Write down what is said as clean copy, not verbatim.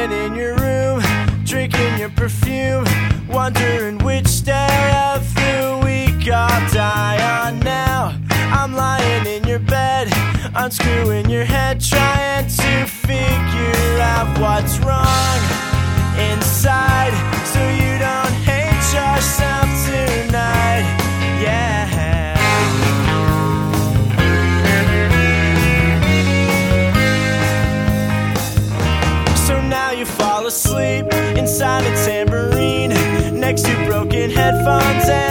lying in your room, drinking your perfume, wondering which day of the week I'll die on now. I'm lying in your bed, unscrewing your head, trying to figure out what's wrong inside, so you don't hate yourself tonight. Yeah. So now you fall asleep inside a tambourine, next to broken headphones and